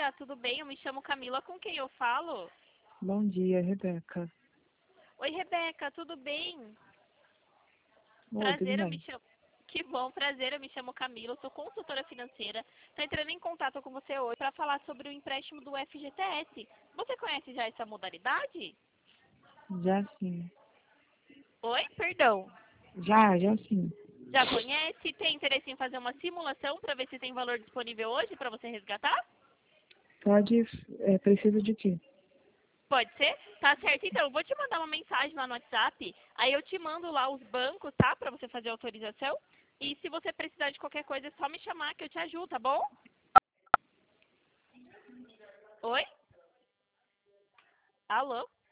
dia, tudo bem? Eu me chamo Camila, com quem eu falo? Bom dia, Rebeca. Oi, Rebeca, tudo bem? Oi, tudo Prazer, eu me bem? chamo. Que bom, prazer, eu me chamo Camila, eu sou consultora financeira. Estou entrando em contato com você hoje para falar sobre o empréstimo do FGTS. Você conhece já essa modalidade? Já sim. Oi, perdão. Já sim. Já conhece? Tem interesse em fazer uma simulação para ver se tem valor disponível hoje para você resgatar? Pode, precisa de quê? Pode ser? Tá certo. Então, eu vou te mandar uma mensagem lá no WhatsApp. Aí eu te mando lá os bancos, tá? Pra você fazer a autorização. E se você precisar de qualquer coisa, é só me chamar que eu te ajudo, tá bom? Oi? Alô?